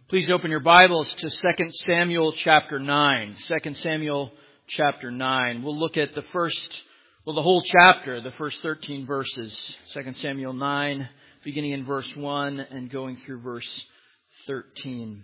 Please open your Bibles to 2 Samuel chapter 9. 2 Samuel chapter 9. We'll look at the whole chapter, the first 13 verses. 2 Samuel 9, beginning in verse 1 and going through verse 13.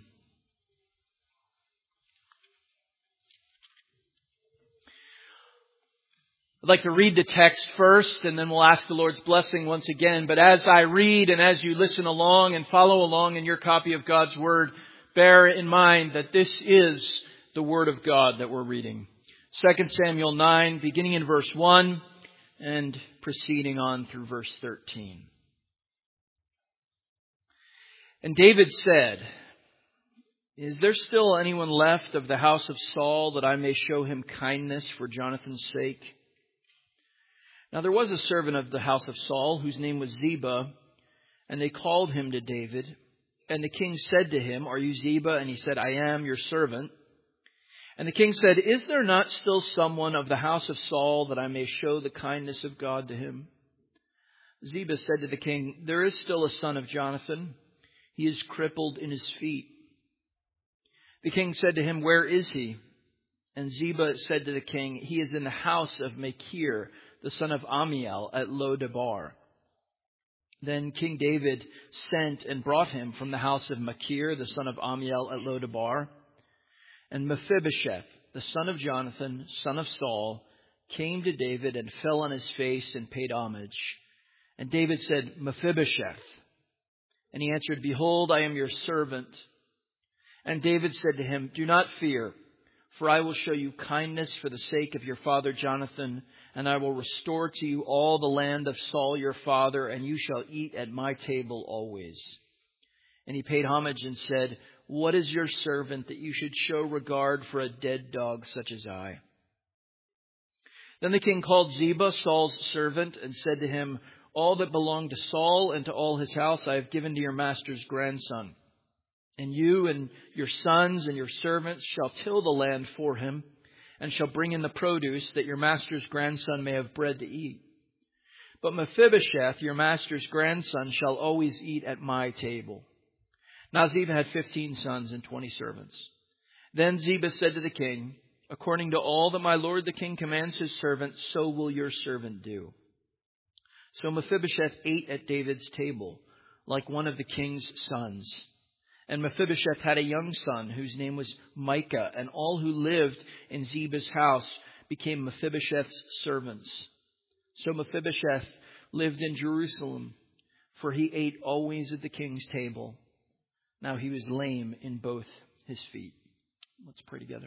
I'd like to read the text first, and then we'll ask the Lord's blessing once again. But as I read and as you listen along and follow along in your copy of God's Word, bear in mind that this is the Word of God that we're reading. 2 Samuel 9, beginning in verse 1 and proceeding on through verse 13. And David said, "Is there still anyone left of the house of Saul that I may show him kindness for Jonathan's sake?" Now there was a servant of the house of Saul whose name was Ziba, and they called him to David. And the king said to him, "Are you Ziba?" And he said, "I am your servant." And the king said, "Is there not still someone of the house of Saul that I may show the kindness of God to him?" Ziba said to the king, "There is still a son of Jonathan. He is crippled in his feet." The king said to him, "Where is he?" And Ziba said to the king, "He is in the house of Machir, the son of Ammiel, at Lo-debar." Then King David sent and brought him from the house of Machir, the son of Ammiel, at Lo-debar. And Mephibosheth, the son of Jonathan, son of Saul, came to David and fell on his face and paid homage. And David said, "Mephibosheth." And he answered, "Behold, I am your servant." And David said to him, "Do not fear, for I will show you kindness for the sake of your father Jonathan, and I will restore to you all the land of Saul your father, and you shall eat at my table always." And he paid homage and said, "What is your servant that you should show regard for a dead dog such as I?" Then the king called Ziba, Saul's servant, and said to him, "All that belonged to Saul and to all his house I have given to your master's grandson. And you and your sons and your servants shall till the land for him, and shall bring in the produce, that your master's grandson may have bread to eat. But Mephibosheth, your master's grandson, shall always eat at my table." Now Ziba had 15 sons and 20 servants. Then Ziba said to the king, "According to all that my lord the king commands his servant, so will your servant do." So Mephibosheth ate at David's table, like one of the king's sons. And Mephibosheth had a young son whose name was Micah, and all who lived in Ziba's house became Mephibosheth's servants. So Mephibosheth lived in Jerusalem, for he ate always at the king's table. Now he was lame in both his feet. Let's pray together.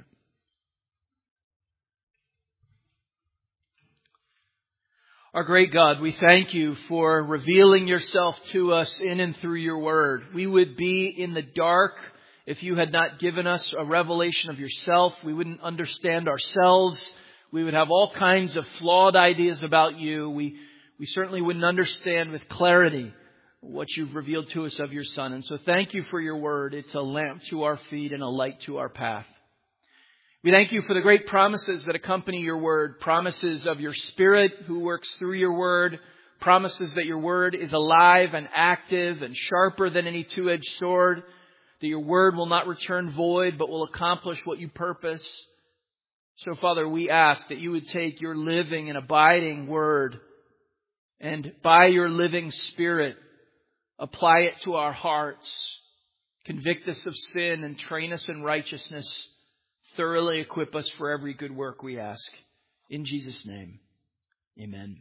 Our great God, we thank you for revealing yourself to us in and through your word. We would be in the dark if you had not given us a revelation of yourself. We wouldn't understand ourselves. We would have all kinds of flawed ideas about you. We certainly wouldn't understand with clarity what you've revealed to us of your Son. And so thank you for your word. It's a lamp to our feet and a light to our path. We thank you for the great promises that accompany your word, promises of your Spirit who works through your word, promises that your word is alive and active and sharper than any two-edged sword, that your word will not return void but will accomplish what you purpose. So, Father, we ask that you would take your living and abiding word and by your living Spirit, apply it to our hearts, convict us of sin and train us in righteousness. Thoroughly equip us for every good work, we ask. In Jesus' name, amen.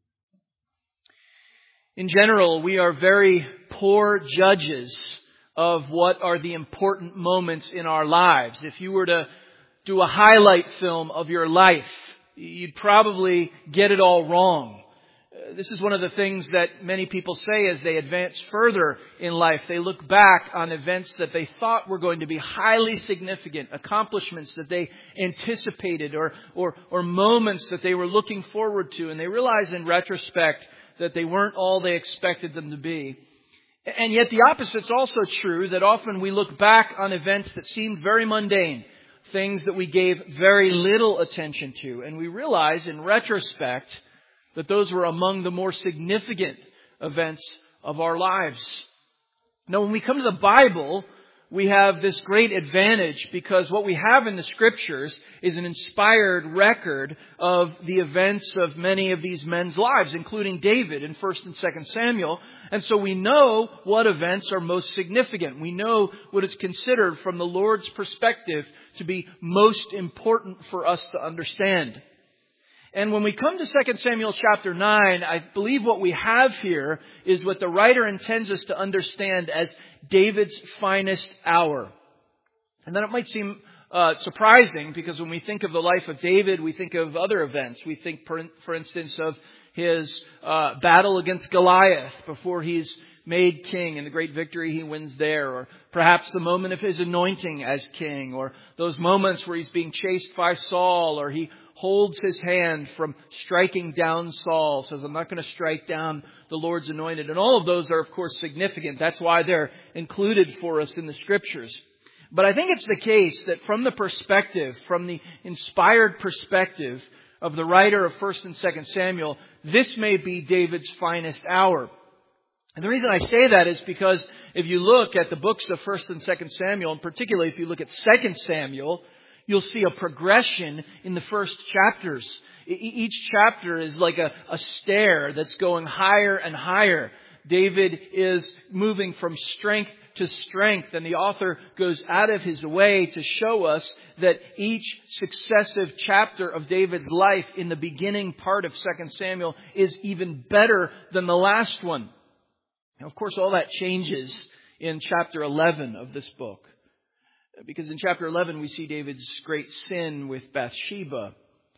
In general, we are very poor judges of what are the important moments in our lives. If you were to do a highlight film of your life, you'd probably get it all wrong. This is one of the things that many people say as they advance further in life. They look back on events that they thought were going to be highly significant, accomplishments that they anticipated or moments that they were looking forward to. And they realize in retrospect that they weren't all they expected them to be. And yet the opposite's also true, that often we look back on events that seemed very mundane, things that we gave very little attention to. And we realize in retrospect that those were among the more significant events of our lives. Now, when we come to the Bible, we have this great advantage because what we have in the Scriptures is an inspired record of the events of many of these men's lives, including David in 1 and 2 Samuel. And so we know what events are most significant. We know what is considered from the Lord's perspective to be most important for us to understand. And when we come to 2 Samuel chapter 9, I believe what we have here is what the writer intends us to understand as David's finest hour. And then it might seem surprising because when we think of the life of David, we think of other events. We think, for instance, of his battle against Goliath before he's made king and the great victory he wins there, or perhaps the moment of his anointing as king, or those moments where he's being chased by Saul, or he holds his hand from striking down Saul, says, I'm not going to strike down the Lord's anointed. And all of those are, of course, significant. That's why they're included for us in the Scriptures. But I think it's the case that from the inspired perspective of the writer of 1 and 2 Samuel, this may be David's finest hour. And the reason I say that is because if you look at the books of 1 and 2 Samuel, and particularly if you look at 2 Samuel, you'll see a progression in the first chapters. Each chapter is like a stair that's going higher and higher. David is moving from strength to strength, and the author goes out of his way to show us that each successive chapter of David's life in the beginning part of 2 Samuel is even better than the last one. Now, of course, all that changes in chapter 11 of this book. Because in chapter 11, we see David's great sin with Bathsheba.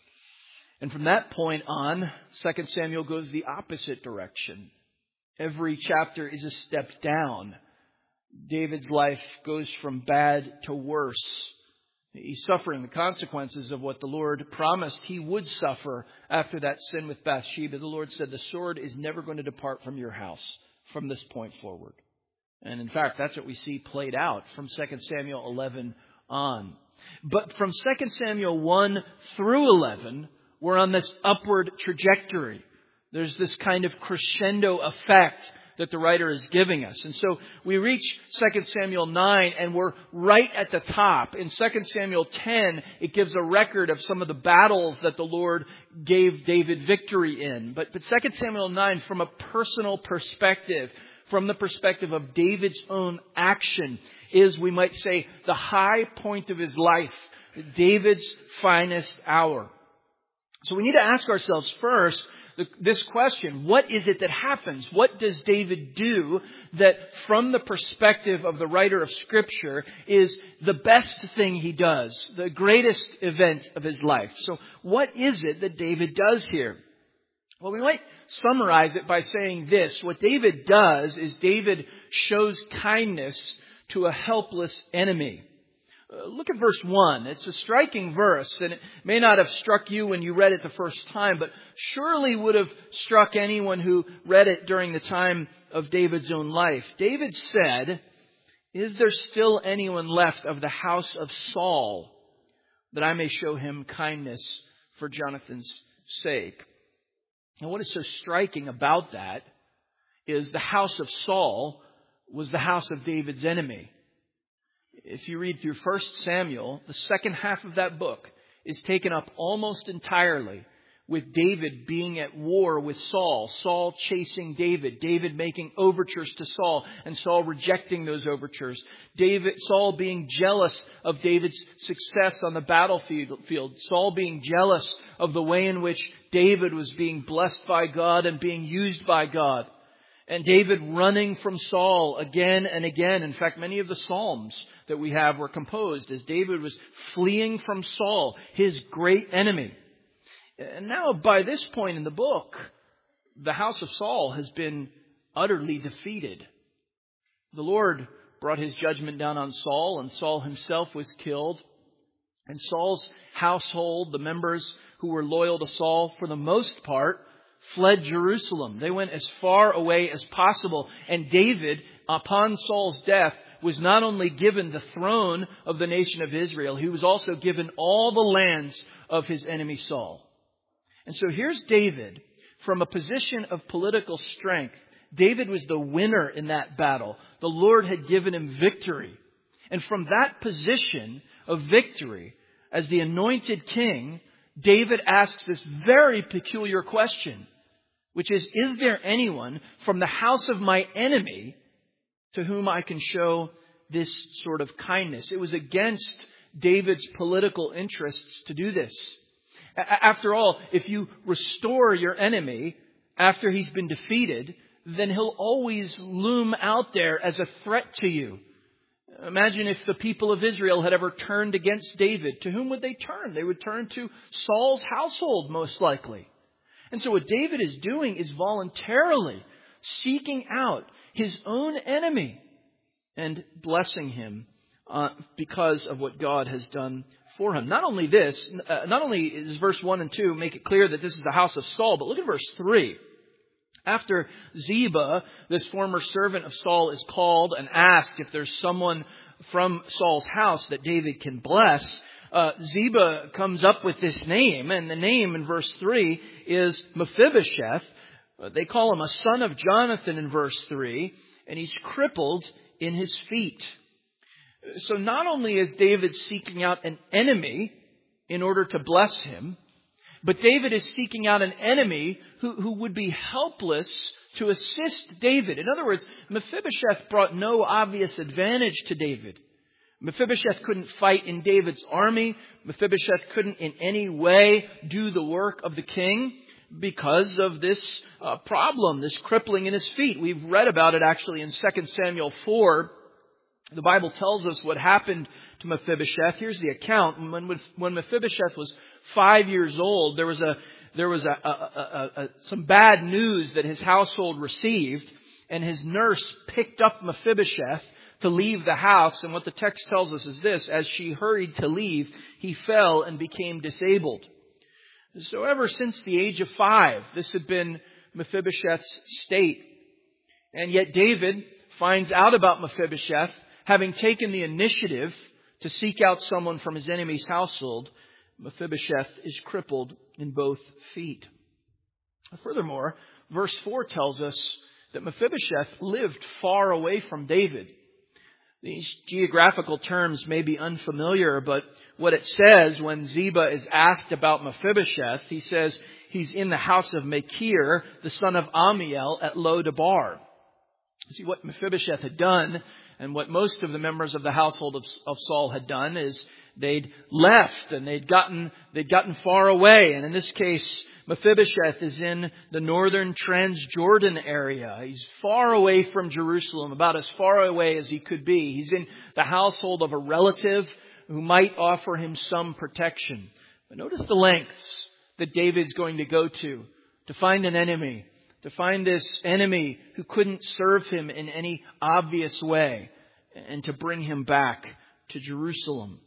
And from that point on, 2 Samuel goes the opposite direction. Every chapter is a step down. David's life goes from bad to worse. He's suffering the consequences of what the Lord promised he would suffer after that sin with Bathsheba. The Lord said, the sword is never going to depart from your house from this point forward. And in fact, that's what we see played out from 2 Samuel 11 on. But from 2 Samuel 1 through 11, we're on this upward trajectory. There's this kind of crescendo effect that the writer is giving us. And so we reach 2 Samuel 9 and we're right at the top. In 2 Samuel 10, it gives a record of some of the battles that the Lord gave David victory in. But 2 Samuel 9, from a personal perspective, from the perspective of David's own action, is, we might say, the high point of his life, David's finest hour. So we need to ask ourselves first this question: what is it that happens? What does David do that, from the perspective of the writer of Scripture, is the best thing he does, the greatest event of his life? So what is it that David does here? Well, we might summarize it by saying this. What David does is David shows kindness to a helpless enemy. Look at verse 1. It's a striking verse, and it may not have struck you when you read it the first time, but surely would have struck anyone who read it during the time of David's own life. David said, "Is there still anyone left of the house of Saul, that I may show him kindness for Jonathan's sake?" And what is so striking about that is the house of Saul was the house of David's enemy. If you read through 1 Samuel, the second half of that book is taken up almost entirely with David being at war with Saul, Saul chasing David, David making overtures to Saul, and Saul rejecting those overtures, Saul being jealous of David's success on the battlefield, Saul being jealous of the way in which David was being blessed by God and being used by God, and David running from Saul again and again. In fact, many of the Psalms that we have were composed as David was fleeing from Saul, his great enemy. And now, by this point in the book, the house of Saul has been utterly defeated. The Lord brought his judgment down on Saul, and Saul himself was killed. And Saul's household, the members who were loyal to Saul, for the most part, fled Jerusalem. They went as far away as possible. And David, upon Saul's death, was not only given the throne of the nation of Israel, he was also given all the lands of his enemy Saul. And so here's David from a position of political strength. David was the winner in that battle. The Lord had given him victory. And from that position of victory, as the anointed king, David asks this very peculiar question, which is there anyone from the house of my enemy to whom I can show this sort of kindness? It was against David's political interests to do this. After all, if you restore your enemy after he's been defeated, then he'll always loom out there as a threat to you. Imagine if the people of Israel had ever turned against David. To whom would they turn? They would turn to Saul's household, most likely. And so what David is doing is voluntarily seeking out his own enemy and blessing him because of what God has done for him. Not only is verse 1 and 2 make it clear that this is the house of Saul, but look at verse 3. After Ziba, this former servant of Saul, is called and asked if there's someone from Saul's house that David can bless, Ziba comes up with this name, and the name in verse 3 is Mephibosheth. They call him a son of Jonathan in verse 3, and he's crippled in his feet. So not only is David seeking out an enemy in order to bless him, but David is seeking out an enemy who would be helpless to assist David. In other words, Mephibosheth brought no obvious advantage to David. Mephibosheth couldn't fight in David's army. Mephibosheth couldn't in any way do the work of the king because of this problem, this crippling in his feet. We've read about it actually in 2 Samuel 4. The Bible tells us what happened to Mephibosheth. Here's the account. When Mephibosheth was 5 years old, there was some bad news that his household received, and his nurse picked up Mephibosheth to leave the house. And what the text tells us is this: as she hurried to leave, he fell and became disabled. So ever since the age of 5, this had been Mephibosheth's state. And yet David finds out about Mephibosheth, having taken the initiative to seek out someone from his enemy's household. Mephibosheth is crippled in both feet. Furthermore, verse 4 tells us that Mephibosheth lived far away from David. These geographical terms may be unfamiliar, but what it says when Ziba is asked about Mephibosheth, he says he's in the house of Machir, the son of Amiel, at Lo-Debar. See, what Mephibosheth had done, and what most of the members of the household of Saul had done, is they'd left and they'd gotten far away. And in this case, Mephibosheth is in the northern Transjordan area. He's far away from Jerusalem, about as far away as he could be. He's in the household of a relative who might offer him some protection. But notice the lengths that David's going to go to find an enemy, to find this enemy who couldn't serve him in any obvious way, and to bring him back to Jerusalem.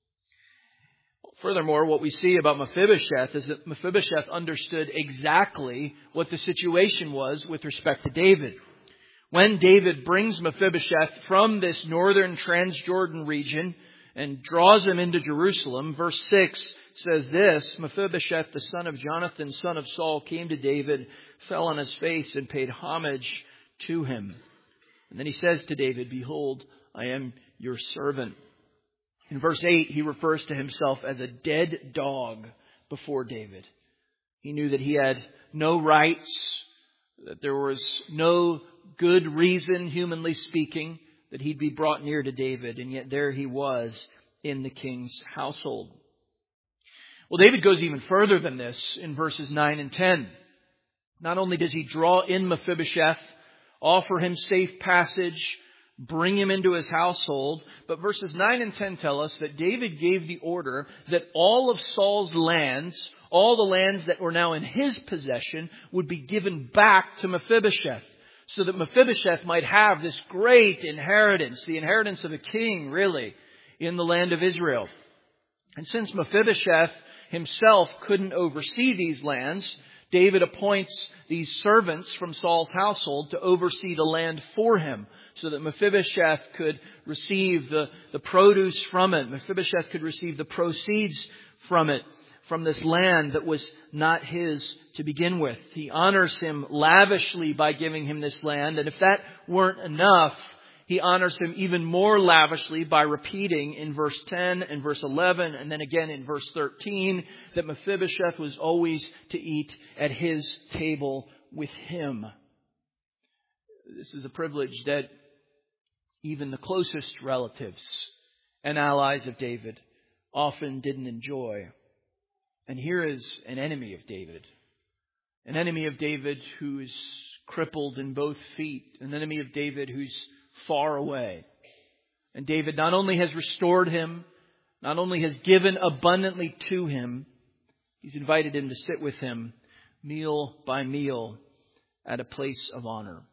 Furthermore, what we see about Mephibosheth is that Mephibosheth understood exactly what the situation was with respect to David. When David brings Mephibosheth from this northern Transjordan region and draws him into Jerusalem, verse 6 says this: Mephibosheth, the son of Jonathan, son of Saul, came to David, fell on his face, and paid homage to him. And then he says to David, "Behold, I am your servant." In verse 8, he refers to himself as a dead dog before David. He knew that he had no rights, that there was no good reason, humanly speaking, that he'd be brought near to David. And yet there he was in the king's household. Well, David goes even further than this in verses 9 and 10. Not only does he draw in Mephibosheth, offer him safe passage, bring him into his household, but verses 9 and 10 tell us that David gave the order that all of Saul's lands, all the lands that were now in his possession, would be given back to Mephibosheth, so that Mephibosheth might have this great inheritance, the inheritance of a king, really, in the land of Israel. And since Mephibosheth himself couldn't oversee these lands, David appoints these servants from Saul's household to oversee the land for him, so that Mephibosheth could receive the produce from it. Mephibosheth could receive the proceeds from it, from this land that was not his to begin with. He honors him lavishly by giving him this land. And if that weren't enough, He honors him even more lavishly by repeating in verse 10 and verse 11 and then again in verse 13 that Mephibosheth was always to eat at his table with him. This is a privilege that even the closest relatives and allies of David often didn't enjoy. And here is an enemy of David. An enemy of David who is crippled in both feet. An enemy of David who's far away. And David not only has restored him, not only has given abundantly to him, he's invited him to sit with him meal by meal at a place of honor.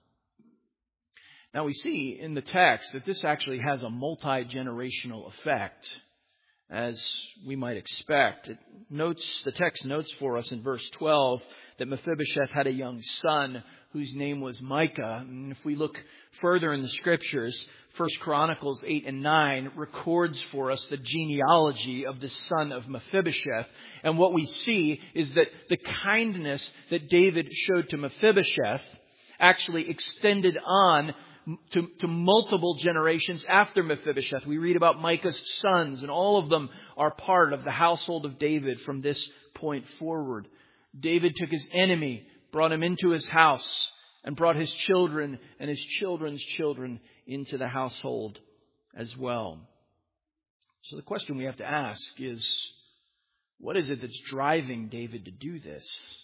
Now we see in the text that this actually has a multi-generational effect, as we might expect. The text notes for us in verse 12 that Mephibosheth had a young son whose name was Micah. And if we look further in the Scriptures, 1 Chronicles 8 and 9 records for us the genealogy of the son of Mephibosheth. And what we see is that the kindness that David showed to Mephibosheth actually extended on to multiple generations after Mephibosheth. We read about Micah's sons, and all of them are part of the household of David from this point forward. David took his enemy, brought him into his house, and brought his children and his children's children into the household as well. So the question we have to ask is, what is it that's driving David to do this?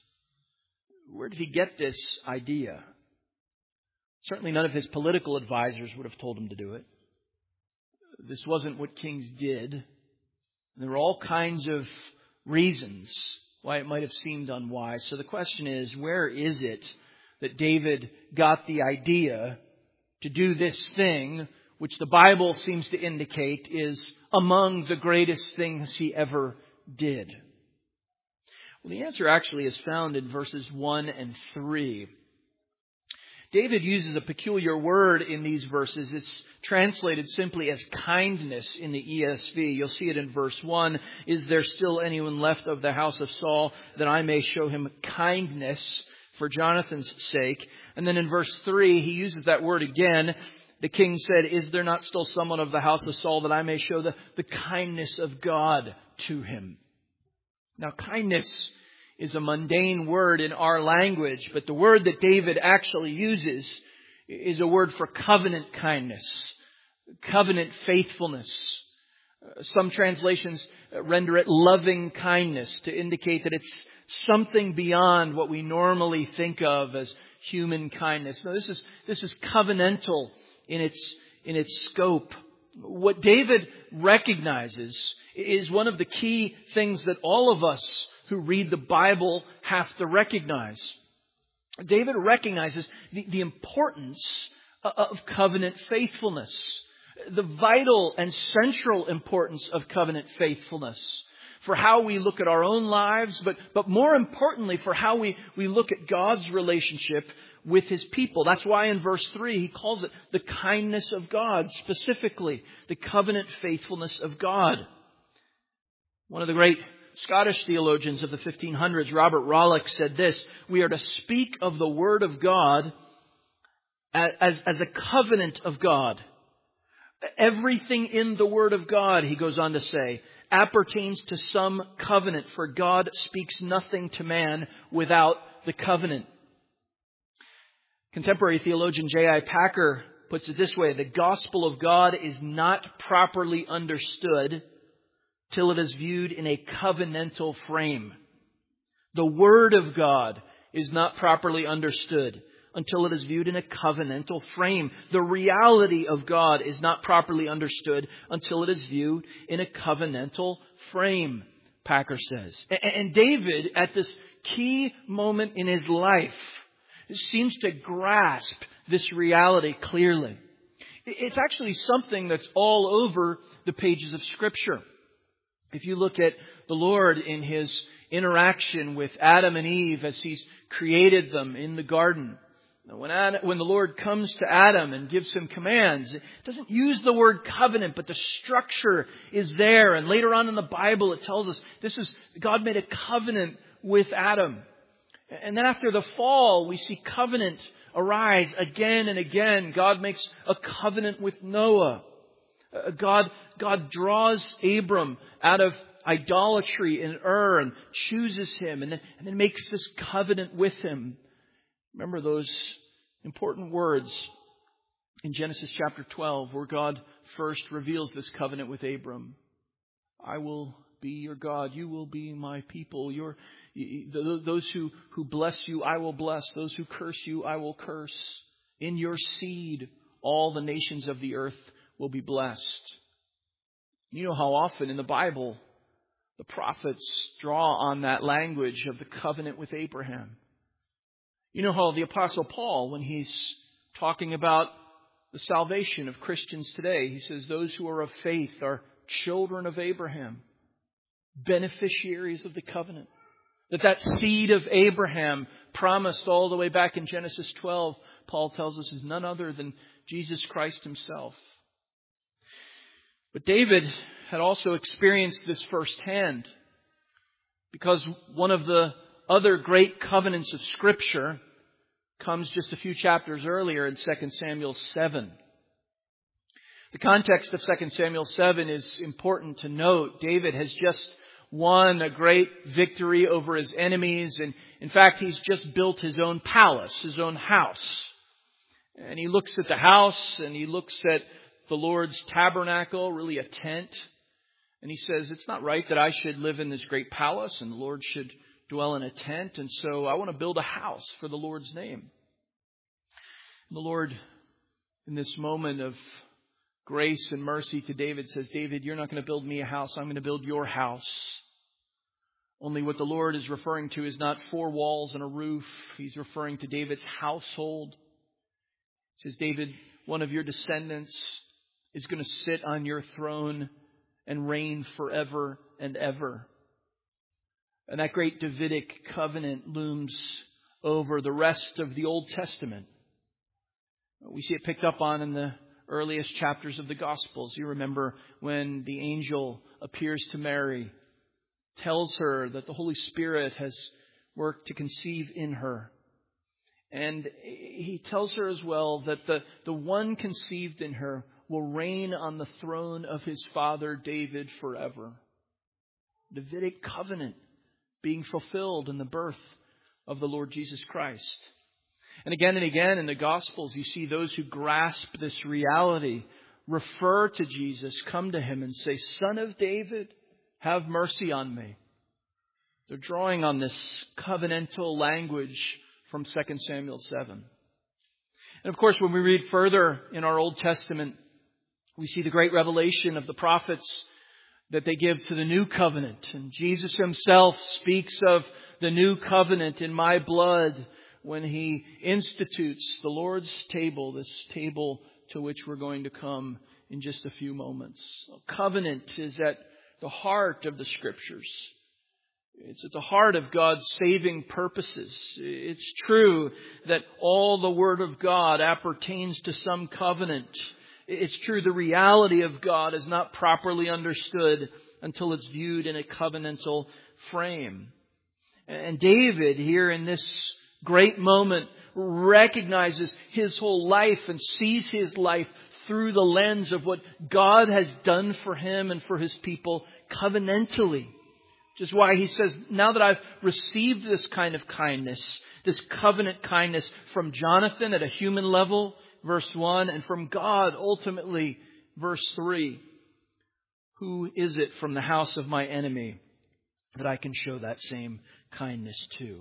Where did he get this idea? Certainly none of his political advisors would have told him to do it. This wasn't what kings did. There were all kinds of reasons why it might have seemed unwise. So the question is, where is it that David got the idea to do this thing, which the Bible seems to indicate is among the greatest things he ever did? Well, the answer actually is found in verses 1 and 3. David uses a peculiar word in these verses. It's translated simply as kindness in the ESV. You'll see it in verse 1. Is there still anyone left of the house of Saul that I may show him kindness for Jonathan's sake? And then in verse 3, he uses that word again. The king said, is there not still someone of the house of Saul that I may show the kindness of God to him? Now, kindness is a mundane word in our language, but the word that David actually uses is a word for covenant kindness, covenant faithfulness. Some translations render it loving kindness to indicate that it's something beyond what we normally think of as human kindness. No, this is covenantal in its scope. What David recognizes is one of the key things that all of us who read the Bible have to recognize. David recognizes the importance of covenant faithfulness, the vital and central importance of covenant faithfulness for how we look at our own lives, but more importantly for how we look at God's relationship with His people. That's why in verse 3 he calls it the kindness of God, specifically the covenant faithfulness of God. One of the great Scottish theologians of the 1500s, Robert Rollock, said this: we are to speak of the Word of God as a covenant of God. Everything in the Word of God, he goes on to say, appertains to some covenant, for God speaks nothing to man without the covenant. Contemporary theologian J.I. Packer puts it this way: the gospel of God is not properly understood till it is viewed in a covenantal frame. The Word of God is not properly understood until it is viewed in a covenantal frame. The reality of God is not properly understood until it is viewed in a covenantal frame, Packer says. And David, at this key moment in his life, seems to grasp this reality clearly. It's actually something that's all over the pages of Scripture. If you look at the Lord in His interaction with Adam and Eve as He's created them in the garden, when the Lord comes to Adam and gives him commands, it doesn't use the word covenant, but the structure is there. And later on in the Bible, it tells us God made a covenant with Adam. And then after the fall, we see covenant arise again and again. God makes a covenant with Noah. God draws Abram out of idolatry in Ur and chooses him and then makes this covenant with him. Remember those important words in Genesis chapter 12 where God first reveals this covenant with Abram. I will be your God. You will be my people. Those who bless you, I will bless. Those who curse you, I will curse. In your seed, all the nations of the earth will be blessed. You know how often in the Bible the prophets draw on that language of the covenant with Abraham. You know how the Apostle Paul, when he's talking about the salvation of Christians today, he says those who are of faith are children of Abraham, beneficiaries of the covenant. That seed of Abraham promised all the way back in Genesis 12, Paul tells us, is none other than Jesus Christ himself. But David had also experienced this firsthand because one of the other great covenants of Scripture comes just a few chapters earlier in 2 Samuel 7. The context of 2 Samuel 7 is important to note. David has just won a great victory over his enemies, and in fact he's just built his own palace, his own house. And he looks at the house and he looks at the Lord's tabernacle, really a tent. And he says, it's not right that I should live in this great palace and the Lord should dwell in a tent. And so I want to build a house for the Lord's name. And the Lord, in this moment of grace and mercy to David, says, David, you're not going to build me a house. I'm going to build your house. Only what the Lord is referring to is not 4 walls and a roof. He's referring to David's household. He says, David, one of your descendants is going to sit on your throne and reign forever and ever. And that great Davidic covenant looms over the rest of the Old Testament. We see it picked up on in the earliest chapters of the Gospels. You remember when the angel appears to Mary, tells her that the Holy Spirit has worked to conceive in her. And he tells her as well that the one conceived in her will reign on the throne of his father David forever. Davidic covenant being fulfilled in the birth of the Lord Jesus Christ. And again in the Gospels, you see those who grasp this reality refer to Jesus, come to him and say, Son of David, have mercy on me. They're drawing on this covenantal language from 2 Samuel 7. And of course, when we read further in our Old Testament, we see the great revelation of the prophets that they give to the new covenant. And Jesus himself speaks of the new covenant in my blood when he institutes the Lord's table, this table to which we're going to come in just a few moments. Covenant is at the heart of the Scriptures. It's at the heart of God's saving purposes. It's true that all the Word of God appertains to some covenant. It's true the reality of God is not properly understood until it's viewed in a covenantal frame. And David here in this great moment recognizes his whole life and sees his life through the lens of what God has done for him and for his people covenantally. Which is why he says, now that I've received this kind of kindness, this covenant kindness from Jonathan at a human level, verse 1, and from God ultimately, verse 3, who is it from the house of my enemy that I can show that same kindness to?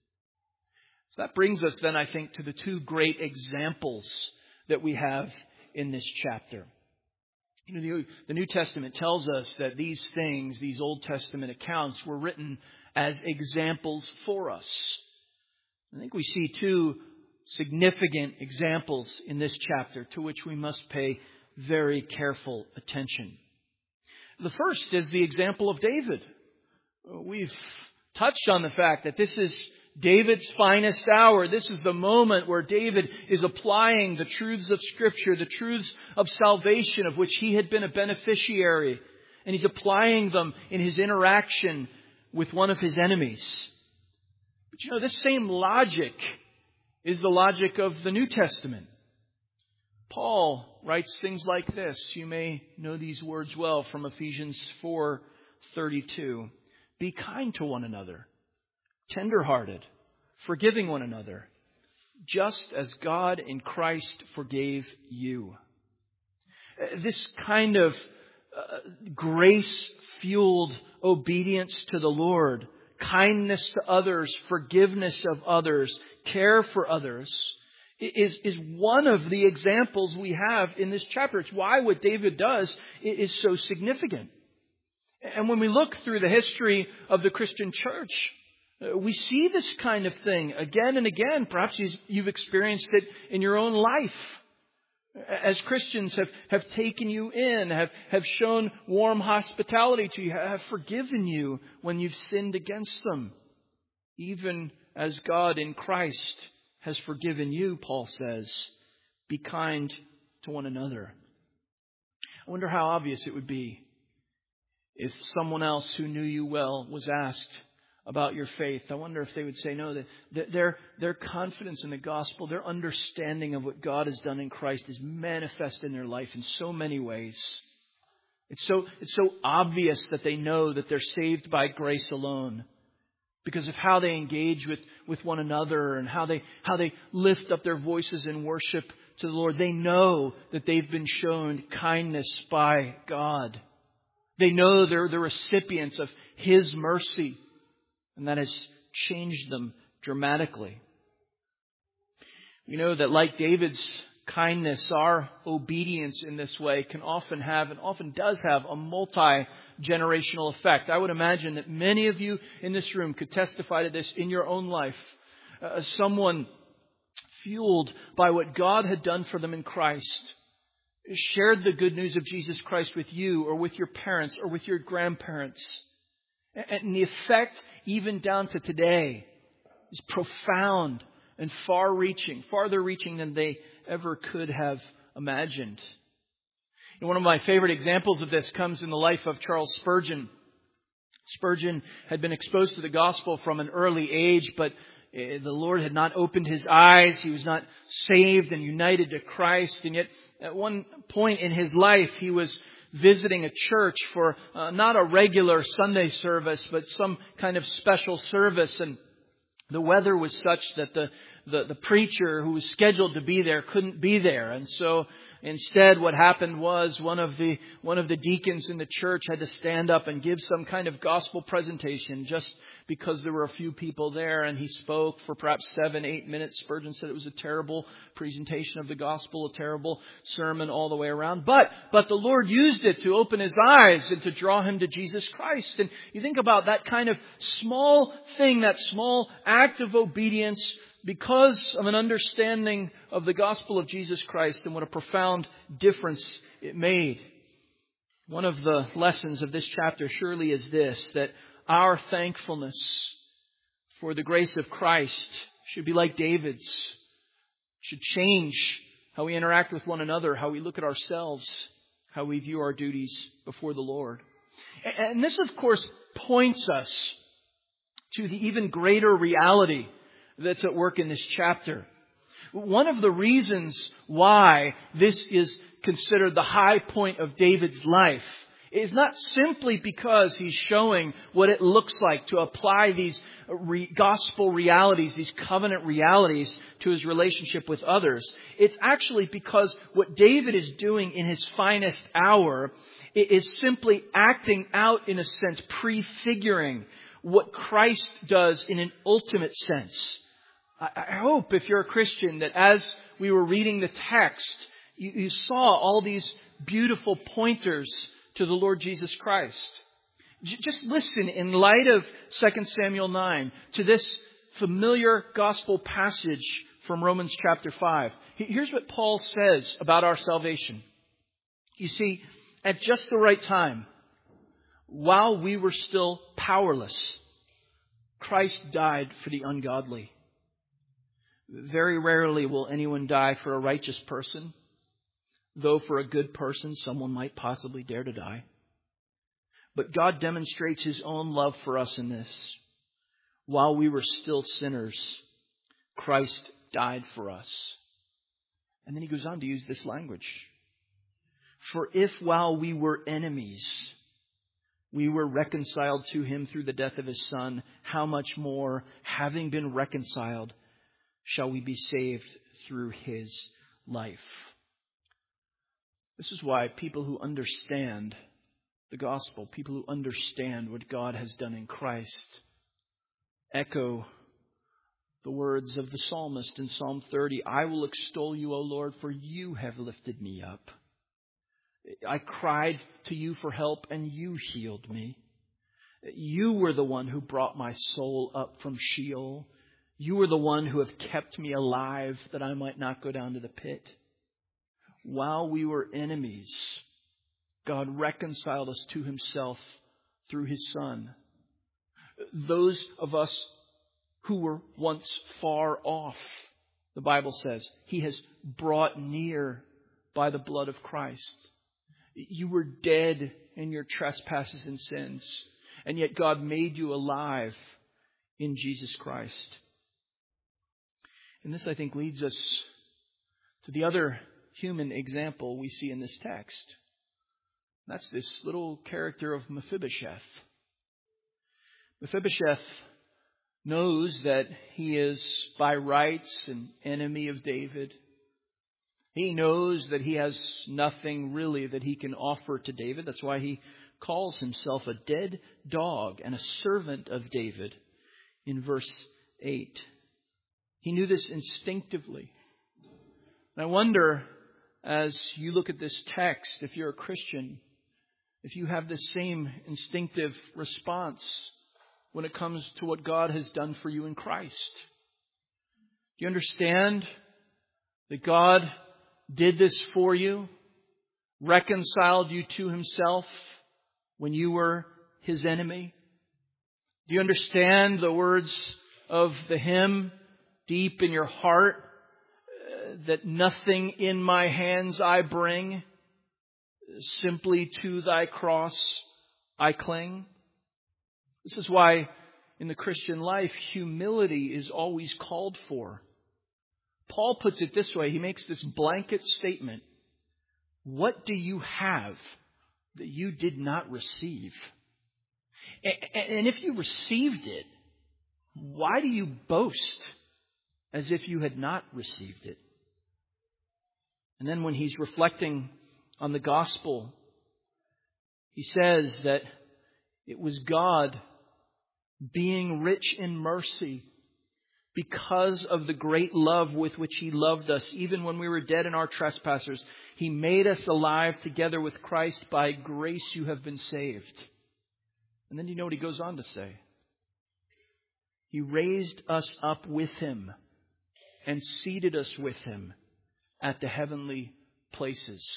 So that brings us then, I think, to the 2 great examples that we have in this chapter. You know, the New Testament tells us that these things, these Old Testament accounts, were written as examples for us. I think we see 2 significant examples in this chapter to which we must pay very careful attention. The first is the example of David. We've touched on the fact that this is David's finest hour. This is the moment where David is applying the truths of Scripture, the truths of salvation of which he had been a beneficiary. And he's applying them in his interaction with one of his enemies. But you know, this same logic is the logic of the New Testament. Paul writes things like this. You may know these words well from Ephesians 4:32. Be kind to one another, tender-hearted, forgiving one another, just as God in Christ forgave you. This kind of grace-fueled obedience to the Lord, kindness to others, forgiveness of others, care for others, is one of the examples we have in this chapter. It's why what David does is so significant. And when we look through the history of the Christian church, we see this kind of thing again and again. Perhaps you've experienced it in your own life. As Christians have taken you in, have shown warm hospitality to you, have forgiven you when you've sinned against them. Even as God in Christ has forgiven you, Paul says, be kind to one another. I wonder how obvious it would be if someone else who knew you well was asked about your faith. I wonder if they would say no, that their confidence in the gospel, their understanding of what God has done in Christ is manifest in their life in so many ways. It's so obvious that they know that they're saved by grace alone because of how they engage with one another and how they lift up their voices in worship to the Lord. They know that they've been shown kindness by God. They know they're the recipients of His mercy. And that has changed them dramatically. We know that like David's kindness, our obedience in this way can often have and often does have a multi-generational effect. I would imagine that many of you in this room could testify to this in your own life. Someone fueled by what God had done for them in Christ shared the good news of Jesus Christ with you or with your parents or with your grandparents. And the effect, even down to today, is profound and far-reaching, farther reaching than they ever could have imagined. And one of my favorite examples of this comes in the life of Charles Spurgeon. Spurgeon had been exposed to the gospel from an early age, but the Lord had not opened his eyes. He was not saved and united to Christ. And yet, at one point in his life, he was visiting a church for not a regular Sunday service, but some kind of special service. And the weather was such that the preacher who was scheduled to be there couldn't be there. And so instead what happened was one of the deacons in the church had to stand up and give some kind of gospel presentation just because there were a few people there, and he spoke for perhaps 7-8 minutes. Spurgeon said it was a terrible presentation of the gospel, a terrible sermon all the way around. But the Lord used it to open his eyes and to draw him to Jesus Christ. And you think about that kind of small thing, that small act of obedience because of an understanding of the gospel of Jesus Christ, and what a profound difference it made. One of the lessons of this chapter surely is this, that our thankfulness for the grace of Christ should be like David's. Should change how we interact with one another, how we look at ourselves, how we view our duties before the Lord. And this, of course, points us to the even greater reality that's at work in this chapter. One of the reasons why this is considered the high point of David's life is not simply because he's showing what it looks like to apply these gospel realities, these covenant realities to his relationship with others. It's actually because what David is doing in his finest hour is simply acting out, in a sense, prefiguring what Christ does in an ultimate sense. I hope, if you're a Christian, that as we were reading the text, you saw all these beautiful pointers to the Lord Jesus Christ. Just listen, in light of 2 Samuel 9, to this familiar gospel passage from Romans chapter 5. Here's what Paul says about our salvation. You see, at just the right time, while we were still powerless, Christ died for the ungodly. Very rarely will anyone die for a righteous person, though for a good person, someone might possibly dare to die. But God demonstrates His own love for us in this. While we were still sinners, Christ died for us. And then he goes on to use this language. For if while we were enemies, we were reconciled to him through the death of his Son, how much more, having been reconciled, shall we be saved through his life? This is why people who understand the gospel, people who understand what God has done in Christ, echo the words of the psalmist in Psalm 30, I will extol you, O Lord, for you have lifted me up. I cried to you for help, and you healed me. You were the one who brought my soul up from Sheol. You were the one who have kept me alive that I might not go down to the pit. While we were enemies, God reconciled us to himself through his Son. Those of us who were once far off, the Bible says, he has brought near by the blood of Christ. You were dead in your trespasses and sins, and yet God made you alive in Jesus Christ. And this, I think, leads us to the other human example we see in this text. That's this little character of Mephibosheth. Mephibosheth knows that he is by rights an enemy of David. He knows that he has nothing really that he can offer to David. That's why he calls himself a dead dog and a servant of David in verse 8. He knew this instinctively. And I wonder, as you look at this text, if you're a Christian, if you have the same instinctive response when it comes to what God has done for you in Christ. Do you understand that God did this for you, reconciled you to himself when you were his enemy? Do you understand the words of the hymn deep in your heart, that nothing in my hands I bring, simply to thy cross I cling? This is why in the Christian life, humility is always called for. Paul puts it this way. He makes this blanket statement. What do you have that you did not receive? And if you received it, why do you boast as if you had not received it? And then when he's reflecting on the gospel, he says that it was God being rich in mercy, because of the great love with which he loved us, even when we were dead in our trespasses, he made us alive together with Christ. By grace you have been saved. And then you know what he goes on to say. He raised us up with him and seated us with him at the heavenly places.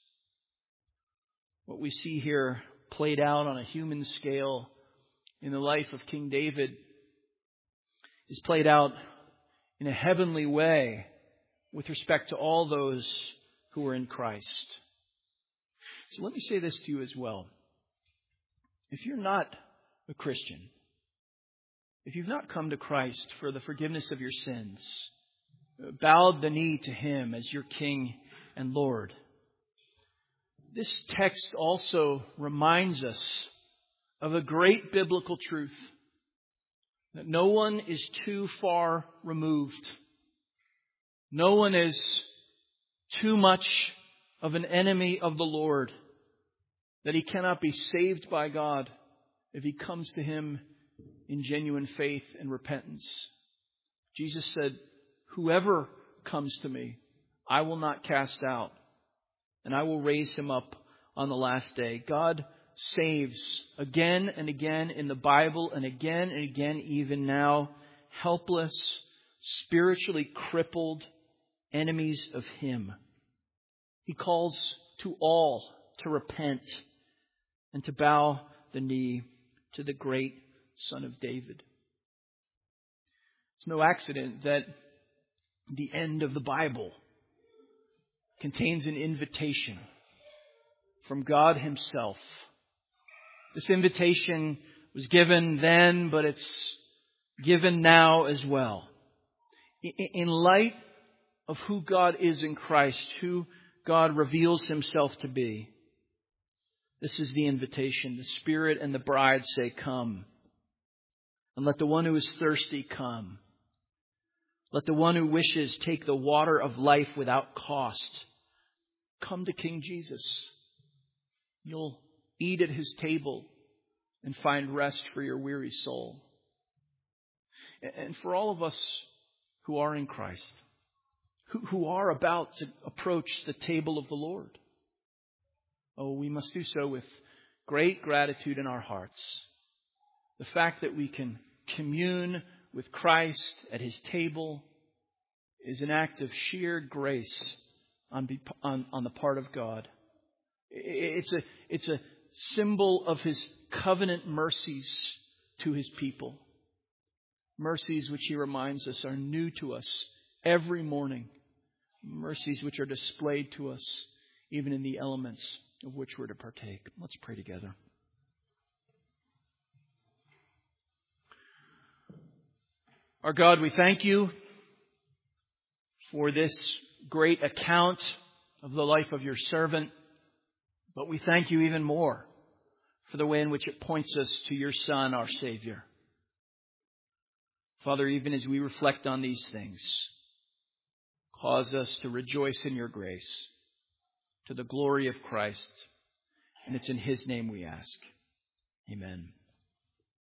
What we see here played out on a human scale in the life of King David is played out in a heavenly way with respect to all those who are in Christ. So let me say this to you as well. If you're not a Christian, if you've not come to Christ for the forgiveness of your sins, bowed the knee to him as your King and Lord, this text also reminds us of a great biblical truth, that no one is too far removed. No one is too much of an enemy of the Lord, that he cannot be saved by God if he comes to him in genuine faith and repentance. Jesus said, whoever comes to me, I will not cast out, and I will raise him up on the last day. God saves again and again in the Bible, and again even now, helpless, spiritually crippled enemies of him. He calls to all to repent and to bow the knee to the great Son of David. It's no accident that the end of the Bible contains an invitation from God himself. This invitation was given then, but it's given now as well. In light of who God is in Christ, who God reveals himself to be. This is the invitation. The Spirit and the bride say, come. And let the one who is thirsty come. Let the one who wishes take the water of life without cost. Come to King Jesus. You'll eat at his table and find rest for your weary soul. And for all of us who are in Christ, who are about to approach the table of the Lord, we must do so with great gratitude in our hearts. The fact that we can commune with Christ at his table is an act of sheer grace on the part of God. It's a symbol of his covenant mercies to his people. Mercies which he reminds us are new to us every morning. Mercies which are displayed to us even in the elements of which we're to partake. Let's pray together. Our God, we thank you for this great account of the life of your servant, but we thank you even more for the way in which it points us to your Son, our Savior. Father, even as we reflect on these things, cause us to rejoice in your grace, to the glory of Christ. And it's in his name we ask. Amen.